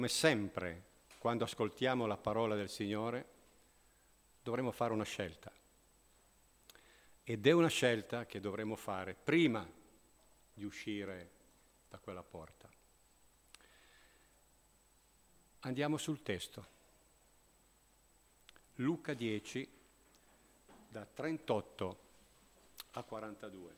Come sempre, quando ascoltiamo la parola del Signore, dovremo fare una scelta. Ed è una scelta che dovremo fare prima di uscire da quella porta. Andiamo sul testo. Luca 10, da 38 a 42.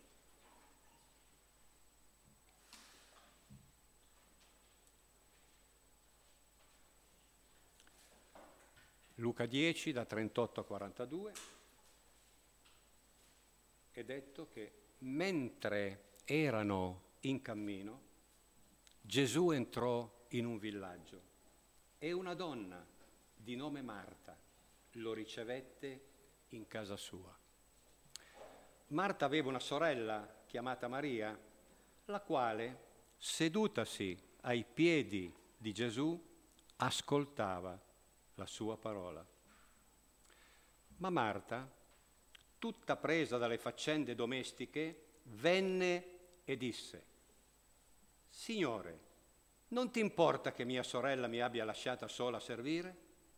Luca 10, da 38 a 42, è detto che mentre erano in cammino, Gesù entrò in un villaggio e una donna di nome Marta lo ricevette in casa sua. Marta aveva una sorella chiamata Maria, la quale, sedutasi ai piedi di Gesù, ascoltava la sua parola. Ma Marta, tutta presa dalle faccende domestiche, venne e disse: Signore, non ti importa che mia sorella mi abbia lasciata sola a servire?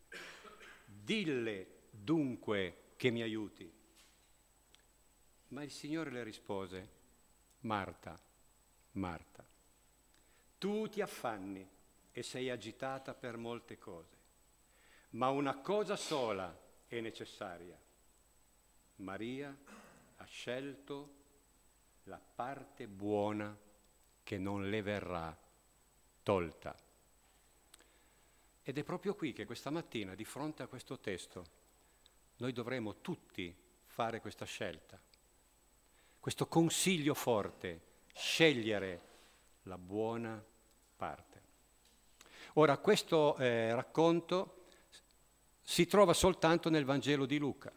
Dille dunque che mi aiuti. Ma il Signore le rispose: Marta, Marta, tu ti affanni e sei agitata per molte cose, ma una cosa sola è necessaria. Maria ha scelto la parte buona che non le verrà tolta. Ed è proprio qui che questa mattina, di fronte a questo testo, noi dovremo tutti fare questa scelta, questo consiglio forte, scegliere la buona parte. Ora, questo racconto si trova soltanto nel Vangelo di Luca.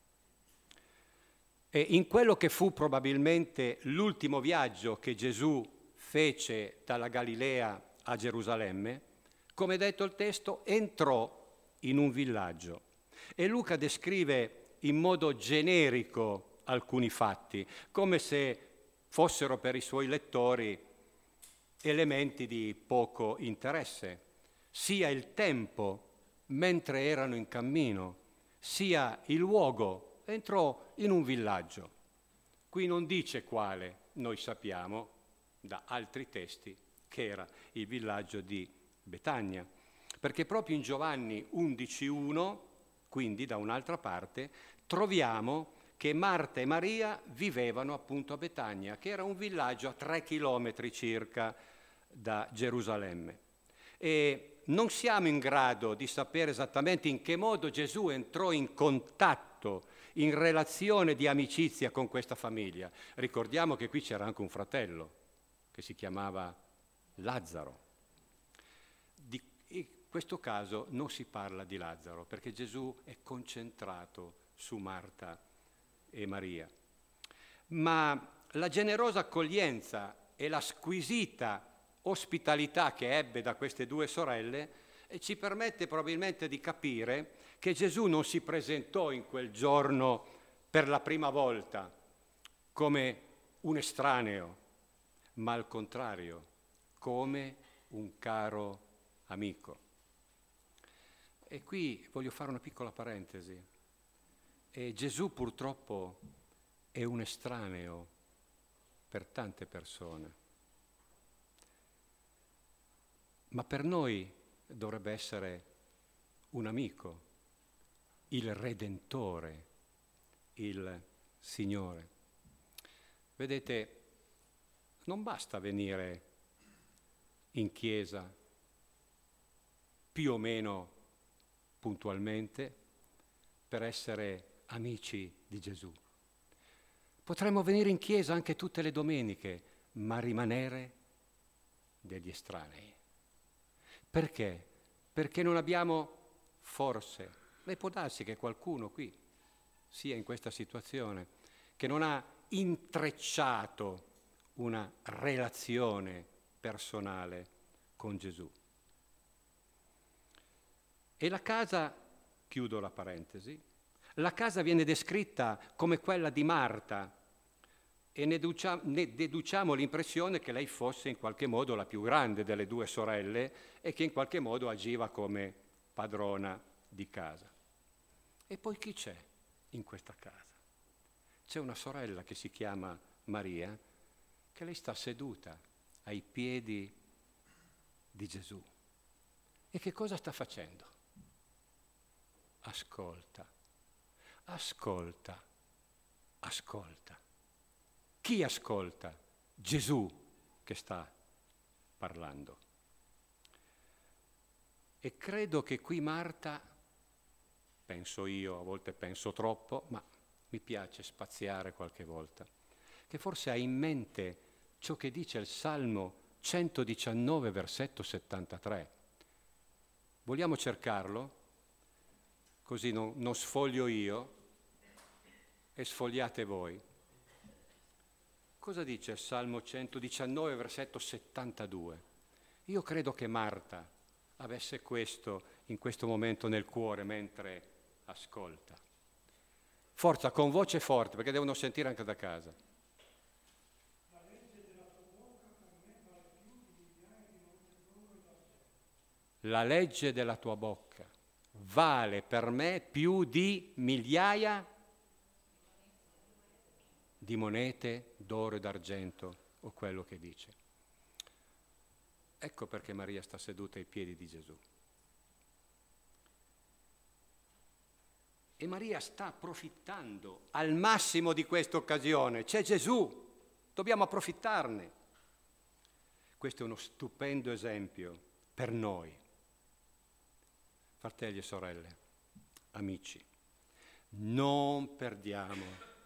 E in quello che fu probabilmente l'ultimo viaggio che Gesù fece dalla Galilea a Gerusalemme, come detto il testo, entrò in un villaggio. E Luca descrive in modo generico alcuni fatti, come se fossero per i suoi lettori elementi di poco interesse, sia il tempo mentre erano in cammino, sia il luogo. Entrò in un villaggio. Qui non dice quale, noi sappiamo da altri testi che era il villaggio di Betania, perché proprio in Giovanni 11,1, quindi da un'altra parte, troviamo che Marta e Maria vivevano appunto a Betania, che era un villaggio a 3 chilometri circa da Gerusalemme. E non siamo in grado di sapere esattamente in che modo Gesù entrò in contatto, in relazione di amicizia con questa famiglia. Ricordiamo che qui c'era anche un fratello che si chiamava Lazzaro. In questo caso non si parla di Lazzaro, perché Gesù è concentrato su Marta e Maria. Ma la generosa accoglienza e la squisita ospitalità che ebbe da queste due sorelle ci permette probabilmente di capire che Gesù non si presentò in quel giorno per la prima volta come un estraneo, ma al contrario, come un caro amico. E qui voglio fare una piccola parentesi. E Gesù purtroppo è un estraneo per tante persone, ma per noi dovrebbe essere un amico, il Redentore, il Signore. Vedete, non basta venire in chiesa più o meno puntualmente per essere amici di Gesù. Potremmo venire in chiesa anche tutte le domeniche, ma rimanere degli estranei. Perché? Perché non abbiamo forse, e può darsi che qualcuno qui sia in questa situazione, che non ha intrecciato una relazione personale con Gesù. E la casa, chiudo la parentesi, la casa viene descritta come quella di Marta, e ne deduciamo l'impressione che lei fosse in qualche modo la più grande delle due sorelle e che in qualche modo agiva come padrona di casa. E poi chi c'è in questa casa? C'è una sorella che si chiama Maria, che lei sta seduta ai piedi di Gesù. E che cosa sta facendo? Ascolta, ascolta, ascolta. Chi ascolta? Gesù che sta parlando. E credo che qui Marta, penso io, a volte penso troppo, ma mi piace spaziare qualche volta, che forse ha in mente ciò che dice il Salmo 119, versetto 73. Vogliamo cercarlo? Così non sfoglio io e sfogliate voi. Cosa dice il Salmo 119, versetto 72? Io credo che Marta avesse questo in questo momento nel cuore mentre ascolta. Forza, con voce forte, perché devono sentire anche da casa. La legge della tua bocca vale per me più di migliaia di monete d'oro e d'argento, o quello che dice. Ecco perché Maria sta seduta ai piedi di Gesù. E Maria sta approfittando al massimo di questa occasione. C'è Gesù, dobbiamo approfittarne. Questo è uno stupendo esempio per noi. Fratelli e sorelle, amici, non perdiamo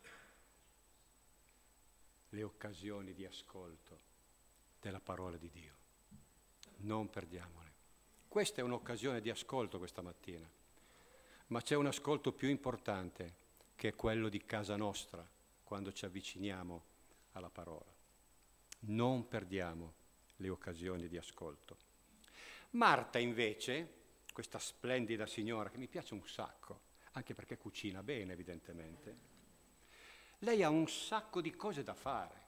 le occasioni di ascolto della parola di Dio. Non perdiamole. Questa è un'occasione di ascolto questa mattina, ma c'è un ascolto più importante che è quello di casa nostra quando ci avviciniamo alla parola. Non perdiamo le occasioni di ascolto. Marta invece, questa splendida signora che mi piace un sacco, anche perché cucina bene evidentemente, lei ha un sacco di cose da fare.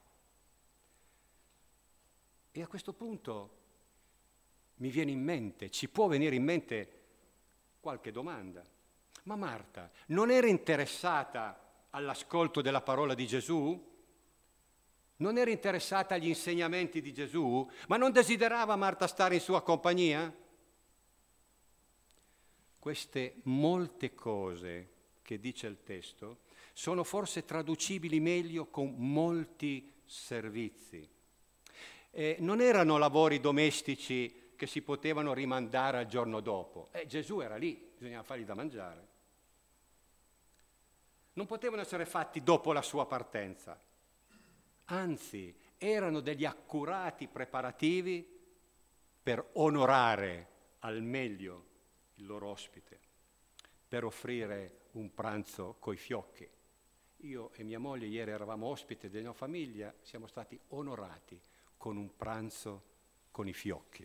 E a questo punto mi viene in mente, ci può venire in mente qualche domanda. Ma Marta non era interessata all'ascolto della parola di Gesù? Non era interessata agli insegnamenti di Gesù? Ma non desiderava Marta stare in sua compagnia? Queste molte cose che dice il testo sono forse traducibili meglio con molti servizi. Non erano lavori domestici che si potevano rimandare al giorno dopo. Gesù era lì, bisognava fargli da mangiare. Non potevano essere fatti dopo la sua partenza. Anzi, erano degli accurati preparativi per onorare al meglio il loro ospite, per offrire un pranzo coi fiocchi. Io e mia moglie ieri eravamo ospiti della mia famiglia, siamo stati onorati con un pranzo con i fiocchi.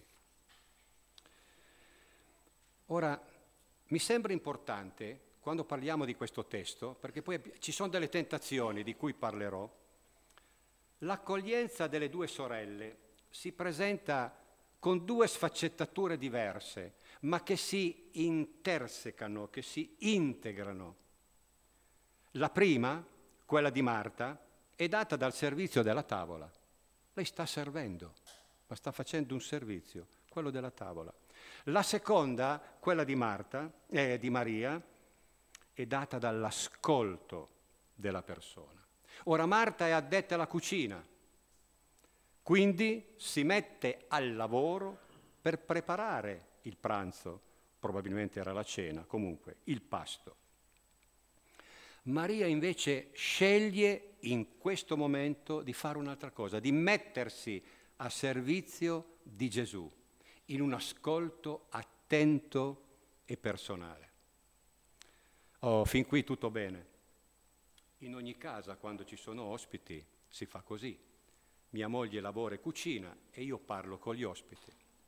Ora, mi sembra importante, quando parliamo di questo testo, perché poi ci sono delle tentazioni di cui parlerò, l'accoglienza delle due sorelle si presenta con due sfaccettature diverse, ma che si intersecano, che si integrano. La prima, quella di Marta, è data dal servizio della tavola. Lei sta servendo, ma sta facendo un servizio, quello della tavola. La seconda, quella di Maria, è data dall'ascolto della persona. Ora Marta è addetta alla cucina, quindi si mette al lavoro per preparare il pranzo, probabilmente era la cena, comunque il pasto. Maria invece sceglie in questo momento di fare un'altra cosa, di mettersi a servizio di Gesù, in un ascolto attento e personale. Oh, fin qui tutto bene. In ogni casa, quando ci sono ospiti, si fa così. Mia moglie lavora e cucina e io parlo con gli ospiti.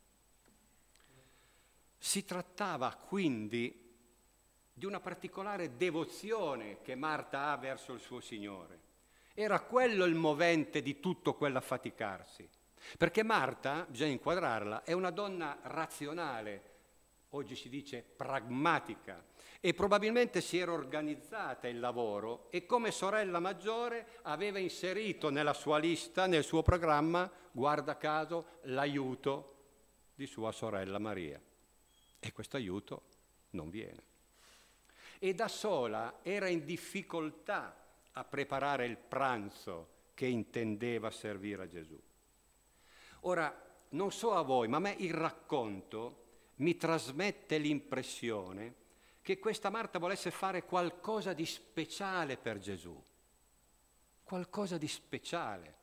Si trattava quindi di una particolare devozione che Marta ha verso il suo Signore. Era quello il movente di tutto quell'affaticarsi. Perché Marta, bisogna inquadrarla, è una donna razionale, oggi si dice pragmatica, e probabilmente si era organizzata il lavoro e come sorella maggiore aveva inserito nella sua lista, nel suo programma, guarda caso, l'aiuto di sua sorella Maria. E questo aiuto non viene. E da sola era in difficoltà a preparare il pranzo che intendeva servire a Gesù. Ora, non so a voi, ma a me il racconto mi trasmette l'impressione che questa Marta volesse fare qualcosa di speciale per Gesù. Qualcosa di speciale.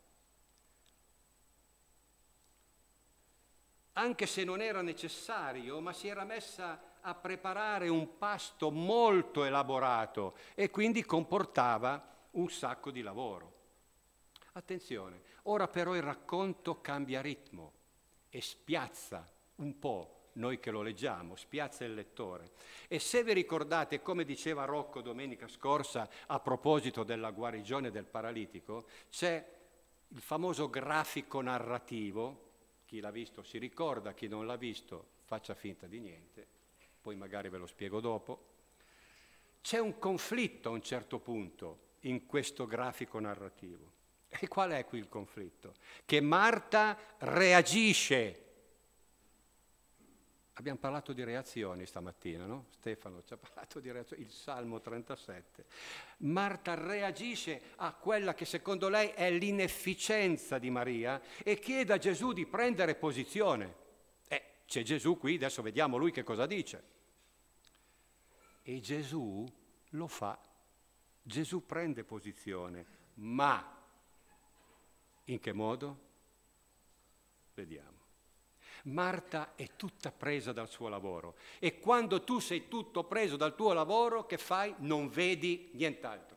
Anche se non era necessario, ma si era messa a preparare un pasto molto elaborato e quindi comportava un sacco di lavoro. Attenzione, ora però il racconto cambia ritmo e spiazza un po' noi che lo leggiamo, spiazza il lettore. E se vi ricordate, come diceva Rocco domenica scorsa a proposito della guarigione del paralitico, c'è il famoso grafico narrativo. Chi l'ha visto si ricorda, chi non l'ha visto faccia finta di niente, poi magari ve lo spiego dopo. C'è un conflitto a un certo punto in questo grafico narrativo. E qual è qui il conflitto? Che Marta reagisce. Abbiamo parlato di reazioni stamattina, no? Stefano ci ha parlato di reazioni, il Salmo 37. Marta reagisce a quella che secondo lei è l'inefficienza di Maria e chiede a Gesù di prendere posizione. C'è Gesù qui, adesso vediamo lui che cosa dice. E Gesù lo fa. Gesù prende posizione, ma in che modo? Vediamo. Marta è tutta presa dal suo lavoro e quando tu sei tutto preso dal tuo lavoro, che fai? Non vedi nient'altro.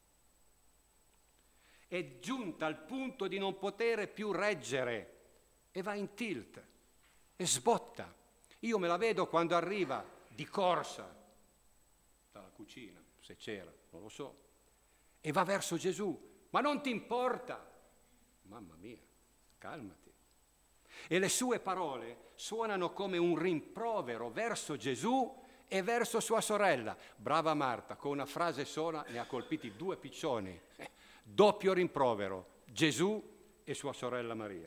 È giunta al punto di non poter più reggere e va in tilt e sbotta. Io me la vedo quando arriva di corsa dalla cucina, se c'era, non lo so, e va verso Gesù. Ma non ti importa? Mamma mia, calmati. E le sue parole suonano come un rimprovero verso Gesù e verso sua sorella. Brava Marta, con una frase sola ne ha colpiti 2 piccioni. Doppio rimprovero, Gesù e sua sorella Maria.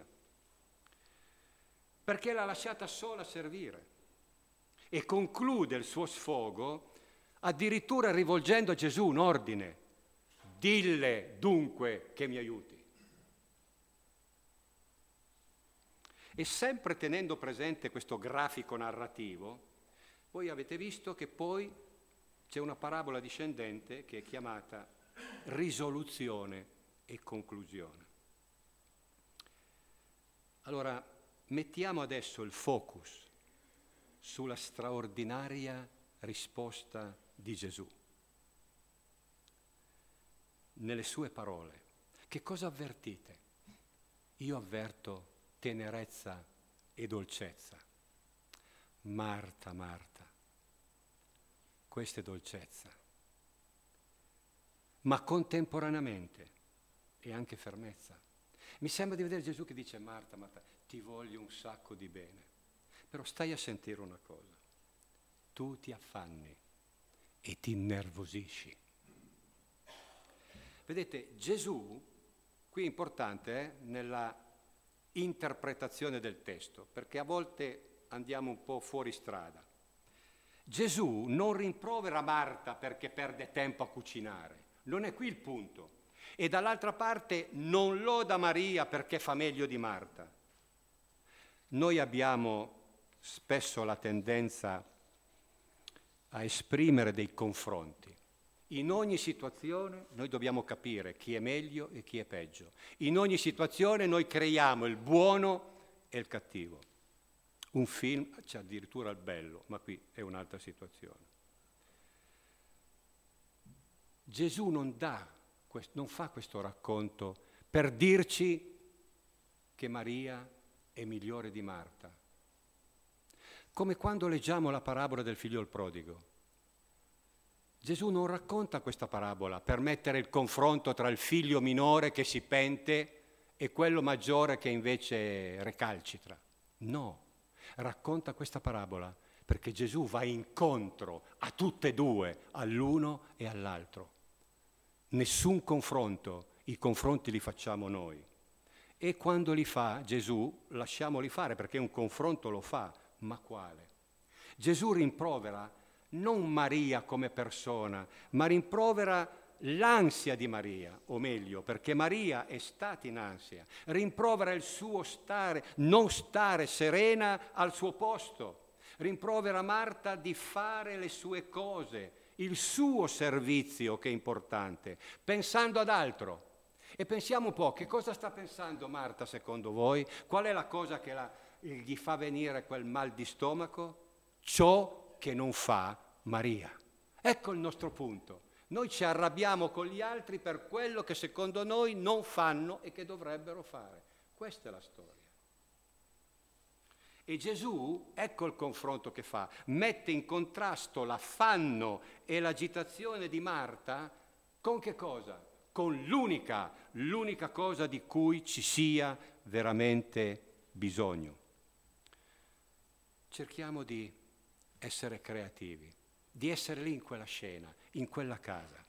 Perché l'ha lasciata sola a servire. E conclude il suo sfogo addirittura rivolgendo a Gesù un ordine. Dille dunque che mi aiuti. E sempre tenendo presente questo grafico narrativo, voi avete visto che poi c'è una parabola discendente che è chiamata risoluzione e conclusione. Allora, mettiamo adesso il focus sulla straordinaria risposta di Gesù. Nelle sue parole, che cosa avvertite? Io avverto tenerezza e dolcezza. Marta, Marta, questa è dolcezza, ma contemporaneamente è anche fermezza. Mi sembra di vedere Gesù che dice Marta, Marta, ti voglio un sacco di bene, però stai a sentire una cosa, tu ti affanni e ti innervosisci. Vedete, Gesù, qui è importante nella interpretazione del testo, perché a volte andiamo un po' fuori strada. Gesù non rimprovera Marta perché perde tempo a cucinare, non è qui il punto. E dall'altra parte non loda Maria perché fa meglio di Marta. Noi abbiamo spesso la tendenza a esprimere dei confronti. In ogni situazione noi dobbiamo capire chi è meglio e chi è peggio. In ogni situazione noi creiamo il buono e il cattivo. Un film c'è addirittura il bello, ma qui è un'altra situazione. Gesù non fa questo racconto per dirci che Maria è migliore di Marta. Come quando leggiamo la parabola del figlio prodigo. Gesù non racconta questa parabola per mettere il confronto tra il figlio minore che si pente e quello maggiore che invece recalcitra. No, racconta questa parabola perché Gesù va incontro a tutte e due, all'uno e all'altro. Nessun confronto, i confronti li facciamo noi. E quando li fa Gesù, lasciamoli fare perché un confronto lo fa, ma quale? Gesù rimprovera non Maria come persona, ma rimprovera l'ansia di Maria, o meglio, perché Maria è stata in ansia, rimprovera il suo non stare serena al suo posto, rimprovera Marta di fare le sue cose, il suo servizio che è importante, pensando ad altro. E pensiamo un po', che cosa sta pensando Marta secondo voi? Qual è la cosa che gli fa venire quel mal di stomaco? Ciò che non fa Maria. Ecco il nostro punto. Noi ci arrabbiamo con gli altri per quello che secondo noi non fanno e che dovrebbero fare. Questa è la storia. E Gesù, ecco il confronto che fa, mette in contrasto l'affanno e l'agitazione di Marta con che cosa? Con l'unica cosa di cui ci sia veramente bisogno. Cerchiamo di essere creativi, di essere lì in quella scena, in quella casa.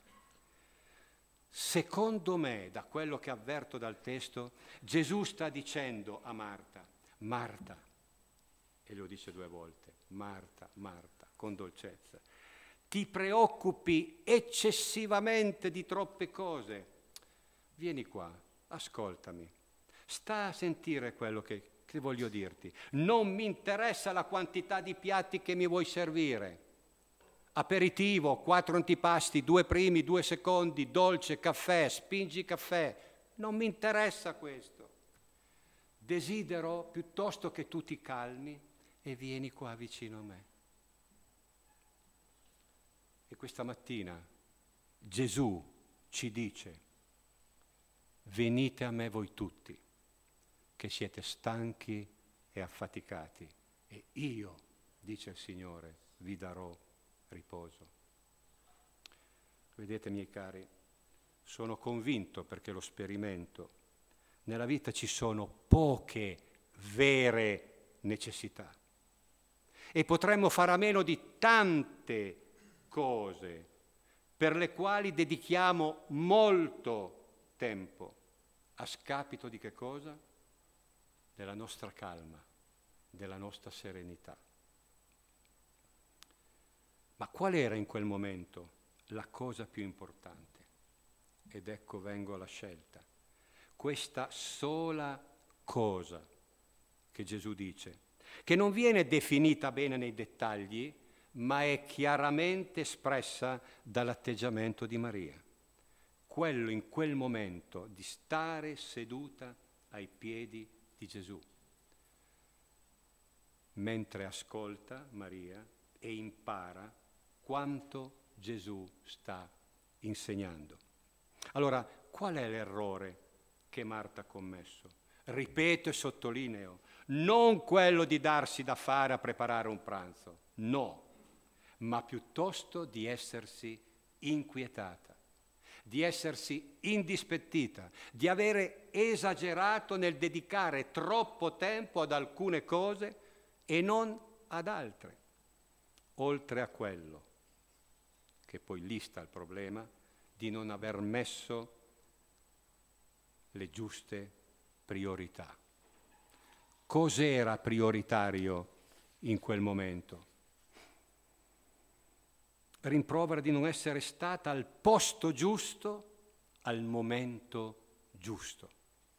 Secondo me, da quello che avverto dal testo, Gesù sta dicendo a Marta, Marta, e lo dice 2 volte, Marta, Marta, con dolcezza, ti preoccupi eccessivamente di troppe cose. Vieni qua, ascoltami, sta a sentire quello che voglio dirti. Non mi interessa la quantità di piatti che mi vuoi servire. Aperitivo, 4 antipasti, 2 primi, 2 secondi, dolce, caffè, spingi caffè. Non mi interessa questo. Desidero piuttosto che tu ti calmi e vieni qua vicino a me. E questa mattina Gesù ci dice, venite a me voi tutti, che siete stanchi e affaticati, e io, dice il Signore, vi darò riposo. Vedete, miei cari, sono convinto, perché lo sperimento, nella vita ci sono poche vere necessità e potremmo fare a meno di tante cose per le quali dedichiamo molto tempo, a scapito di che cosa? Della nostra calma, della nostra serenità. Ma qual era in quel momento la cosa più importante? Ed ecco vengo alla scelta. Questa sola cosa che Gesù dice, che non viene definita bene nei dettagli, ma è chiaramente espressa dall'atteggiamento di Maria. Quello in quel momento di stare seduta ai piedi di Gesù, mentre ascolta Maria e impara quanto Gesù sta insegnando. Allora, qual è l'errore che Marta ha commesso? Ripeto e sottolineo, non quello di darsi da fare a preparare un pranzo, no, ma piuttosto di essersi inquietata, di essersi indispettita, di avere esagerato nel dedicare troppo tempo ad alcune cose e non ad altre, oltre a quello, che poi lì sta il problema, di non aver messo le giuste priorità. Cos'era prioritario in quel momento? Rimprovera di non essere stata al posto giusto, al momento giusto.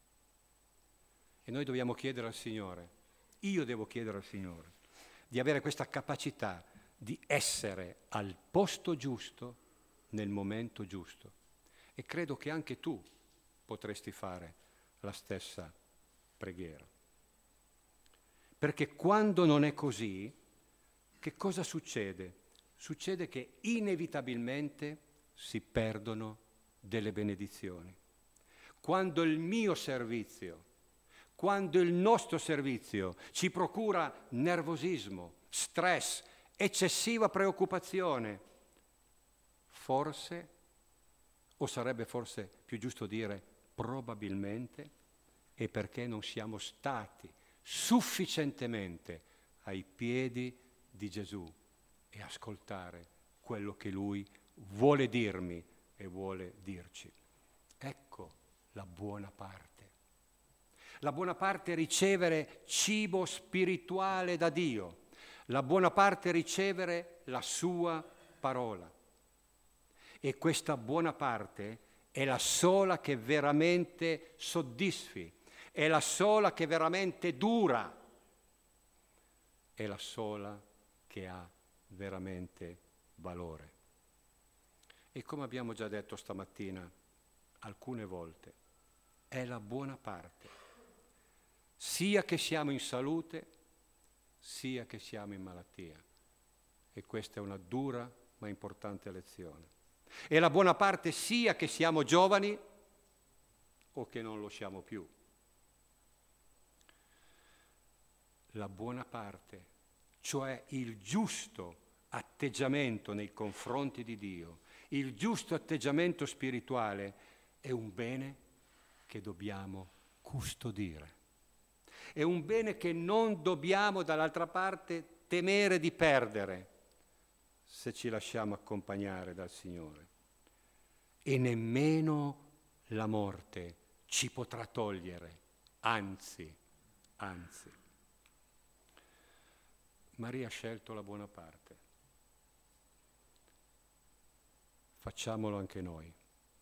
E noi dobbiamo chiedere al Signore, io devo chiedere al Signore, di avere questa capacità di essere al posto giusto nel momento giusto. E credo che anche tu potresti fare la stessa preghiera. Perché quando non è così, che cosa succede? Succede che inevitabilmente si perdono delle benedizioni. Quando il mio servizio, quando il nostro servizio ci procura nervosismo, stress, eccessiva preoccupazione, forse, o sarebbe forse più giusto dire probabilmente, è perché non siamo stati sufficientemente ai piedi di Gesù e ascoltare quello che Lui vuole dirmi e vuole dirci. Ecco la buona parte. La buona parte è ricevere cibo spirituale da Dio. La buona parte è ricevere la sua parola. E questa buona parte è la sola che veramente soddisfi, è la sola che veramente dura, è la sola che ha veramente valore. E come abbiamo già detto stamattina alcune volte, è la buona parte, sia che siamo in salute, sia che siamo in malattia. E questa è una dura ma importante lezione. È la buona parte sia che siamo giovani o che non lo siamo più. La buona parte, cioè il giusto atteggiamento nei confronti di Dio, il giusto atteggiamento spirituale, è un bene che dobbiamo custodire. È un bene che non dobbiamo, dall'altra parte, temere di perdere se ci lasciamo accompagnare dal Signore. E nemmeno la morte ci potrà togliere, anzi. Maria ha scelto la buona parte. Facciamolo anche noi.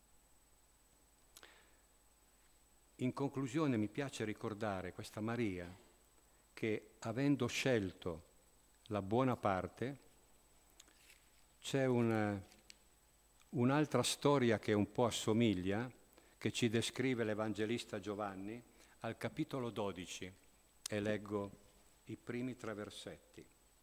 In conclusione mi piace ricordare questa Maria che, avendo scelto la buona parte, c'è un'altra storia che un po' assomiglia, che ci descrive l'Evangelista Giovanni al capitolo 12, e leggo i primi 3 versetti.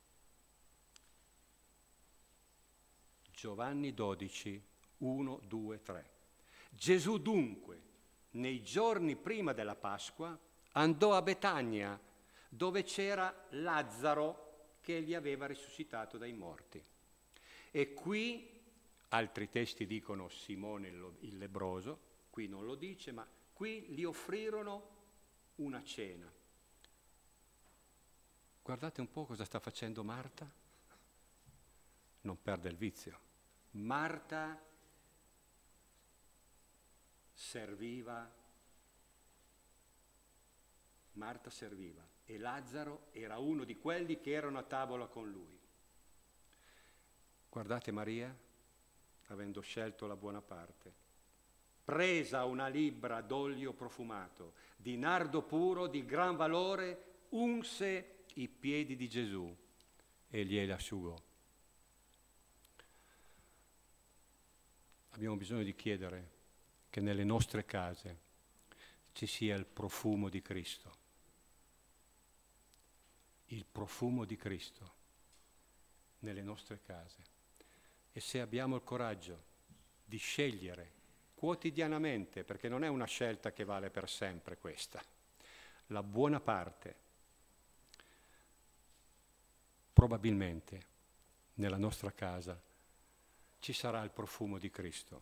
Giovanni 12, 1, 2, 3. Gesù dunque, nei giorni prima della Pasqua, andò a Betania, dove c'era Lazzaro che gli aveva risuscitato dai morti. E qui, altri testi dicono Simone il lebbroso, qui non lo dice, ma qui gli offrirono una cena. Guardate un po' cosa sta facendo Marta. Non perde il vizio. Marta serviva e Lazzaro era uno di quelli che erano a tavola con lui. Guardate Maria, avendo scelto la buona parte, presa una libbra d'olio profumato, di nardo puro, di gran valore, unse i piedi di Gesù e glieli asciugò. Abbiamo bisogno di chiedere che nelle nostre case ci sia il profumo di Cristo. Il profumo di Cristo nelle nostre case. E se abbiamo il coraggio di scegliere quotidianamente, perché non è una scelta che vale per sempre questa, la buona parte, probabilmente nella nostra casa ci sarà il profumo di Cristo.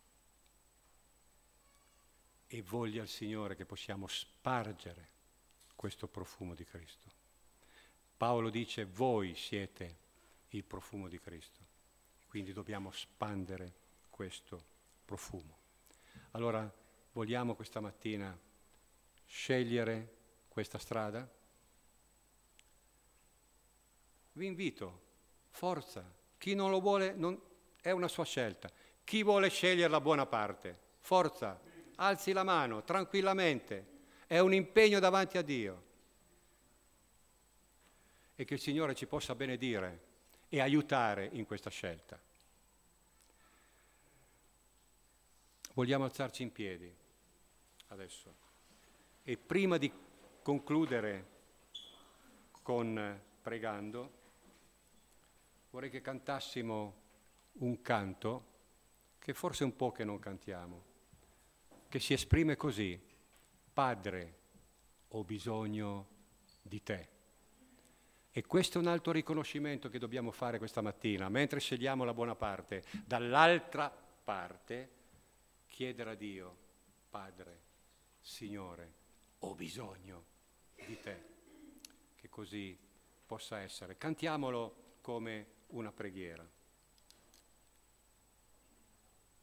E voglia il Signore che possiamo spargere questo profumo di Cristo. Paolo dice: voi siete il profumo di Cristo. Quindi dobbiamo spandere questo profumo. Allora, vogliamo questa mattina scegliere questa strada? Vi invito, forza. Chi non lo vuole, è una sua scelta. Chi vuole scegliere la buona parte? Forza, alzi la mano, tranquillamente. È un impegno davanti a Dio. E che il Signore ci possa benedire e aiutare in questa scelta. Vogliamo alzarci in piedi adesso e prima di concludere con pregando vorrei che cantassimo un canto che forse è un po' che non cantiamo, che si esprime così: Padre, ho bisogno di te. E questo è un altro riconoscimento che dobbiamo fare questa mattina, mentre scegliamo la buona parte. Dall'altra parte, chiedere a Dio, Padre, Signore, ho bisogno di te, che così possa essere. Cantiamolo come una preghiera.